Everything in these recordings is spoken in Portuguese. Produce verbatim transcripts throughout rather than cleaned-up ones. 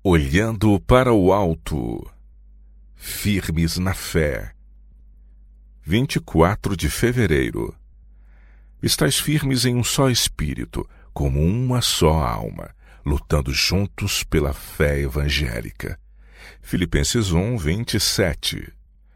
Olhando para o alto, firmes na fé. vinte e quatro de fevereiro. Estais firmes em um só espírito, como uma só alma, lutando juntos pela fé evangélica. Filipenses um, vinte e sete.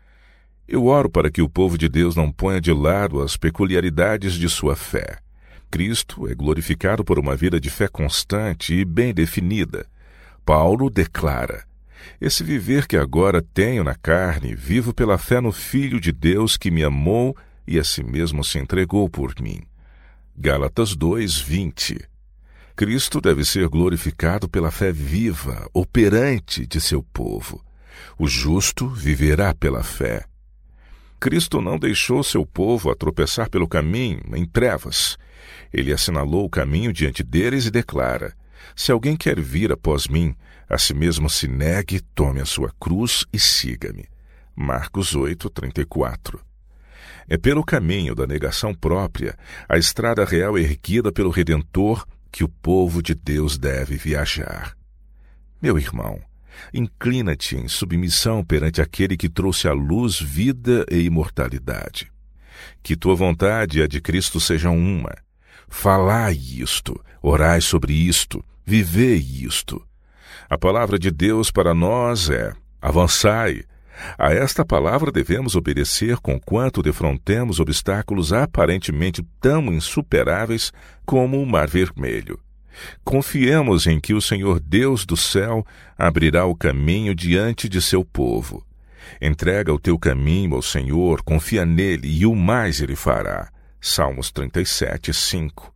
Eu oro para que o povo de Deus não ponha de lado as peculiaridades de sua fé. Cristo é glorificado por uma vida de fé constante e bem definida. Paulo declara: esse viver que agora tenho na carne, vivo pela fé no Filho de Deus que me amou e a si mesmo se entregou por mim. Gálatas dois, vinte. Cristo deve ser glorificado pela fé viva, operante de seu povo. O justo viverá pela fé. Cristo não deixou seu povo a tropeçar pelo caminho, em trevas. Ele assinalou o caminho diante deles e declara: se alguém quer vir após mim, a si mesmo se negue, tome a sua cruz e siga-me. Marcos oito, trinta e quatro. É pelo caminho da negação própria, a estrada real erguida pelo Redentor, que o povo de Deus deve viajar. Meu irmão, inclina-te em submissão perante aquele que trouxe à luz vida e imortalidade. Que tua vontade e a de Cristo sejam uma. Falai isto, orai sobre isto, vivei isto. A palavra de Deus para nós é: avançai. A esta palavra devemos obedecer conquanto defrontemos obstáculos aparentemente tão insuperáveis como o Mar Vermelho. Confiemos em que o Senhor Deus do céu abrirá o caminho diante de seu povo. Entrega o teu caminho ao Senhor, confia nele e o mais ele fará. Salmos trinta e sete, cinco.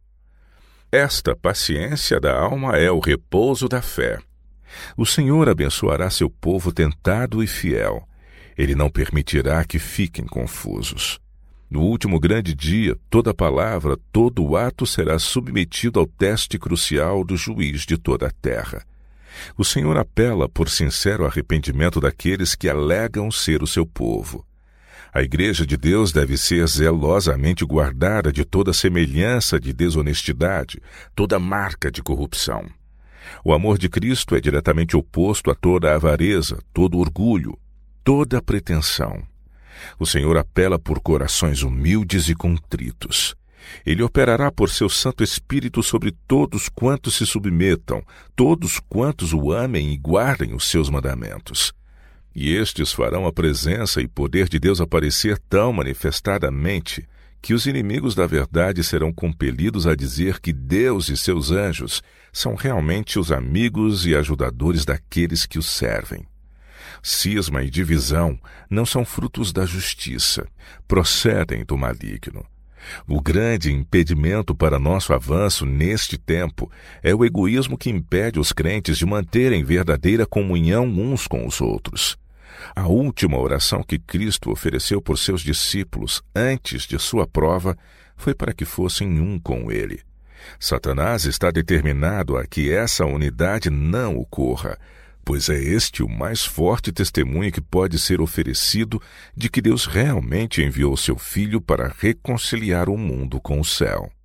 Esta paciência da alma é o repouso da fé. O Senhor abençoará seu povo tentado e fiel. Ele não permitirá que fiquem confusos. No último grande dia, toda palavra, todo ato será submetido ao teste crucial do juiz de toda a terra. O Senhor apela por sincero arrependimento daqueles que alegam ser o seu povo. A Igreja de Deus deve ser zelosamente guardada de toda semelhança de desonestidade, toda marca de corrupção. O amor de Cristo é diretamente oposto a toda avareza, todo orgulho, toda pretensão. O Senhor apela por corações humildes e contritos. Ele operará por seu Santo Espírito sobre todos quantos se submetam, todos quantos o amem e guardem os seus mandamentos. E estes farão a presença e poder de Deus aparecer tão manifestadamente que os inimigos da verdade serão compelidos a dizer que Deus e seus anjos são realmente os amigos e ajudadores daqueles que os servem. Cisma e divisão não são frutos da justiça, procedem do maligno. O grande impedimento para nosso avanço neste tempo é o egoísmo que impede os crentes de manterem verdadeira comunhão uns com os outros. A última oração que Cristo ofereceu por seus discípulos antes de sua prova foi para que fossem um com ele. Satanás está determinado a que essa unidade não ocorra, pois é este o mais forte testemunho que pode ser oferecido de que Deus realmente enviou seu Filho para reconciliar o mundo com o céu.